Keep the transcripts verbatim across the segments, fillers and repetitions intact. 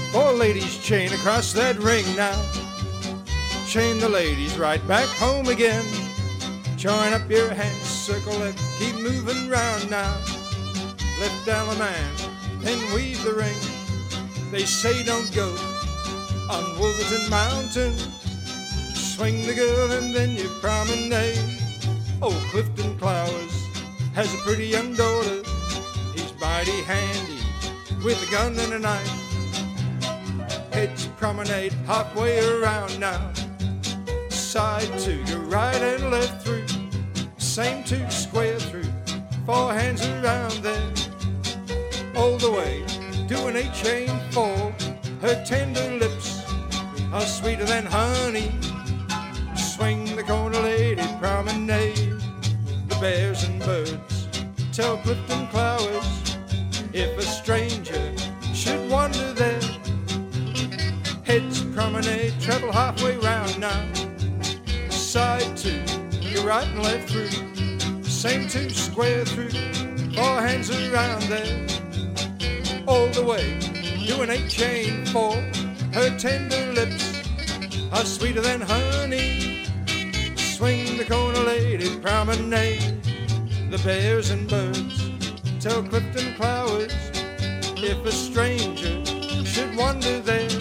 Four ladies chain across that ring now. Chain the ladies right back home again. Join up your hands, circle it, keep moving round now. Lift down the man, then weave the ring. They say don't go on Wolverton Mountain. Swing the girl and then you promenade. Old Clifton Clowers has a pretty young daughter. He's mighty handy with a gun and a knife. Heads promenade halfway around now. Side two, go right and left through. Same two, square through. Four hands around there. All the way to an eight chain four. Her tender lips are sweeter than honey. Swing the corner lady promenade. The bears and birds tell Clifton Clowers, if a stranger should wander there. Heads promenade, travel halfway round now. Side two, go right and left through. Same two, square through. Four hands around there. All the way to an eight chain four. Her tender lips are sweeter than honey. Swing the corner lady promenade. The bears and birds tell Clifton Clowers, if a stranger should wander there.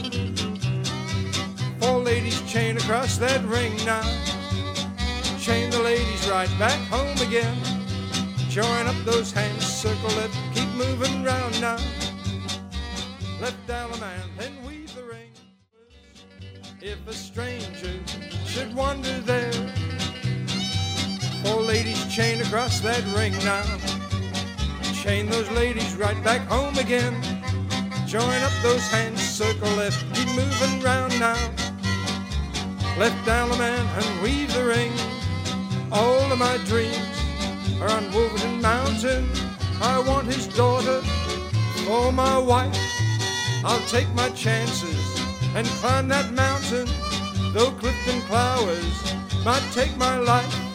Four ladies chain across that ring now. Chain the ladies right back home again. Join up those hands, circle it, keep moving round now. Left down the man, then weave the ring. If a stranger should wander there. Four ladies chain across that ring now. Chain those ladies right back home again. Join up those hands, circle left, keep moving round now. Left down the man and weave the ring. All of my dreams are on Wolverton Mountain. I want his daughter for my wife. I'll take my chances and climb that mountain. Though Clifton Clowers might take my life,